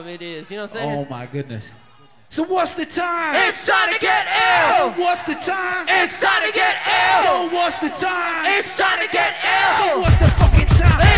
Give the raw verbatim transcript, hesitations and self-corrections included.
time it is. You know what I'm saying? Oh my goodness. So what's the time? It's time to get ill. So what's the time? It's time to get ill. So what's the time? It's time to get ill. So what's the fucking time?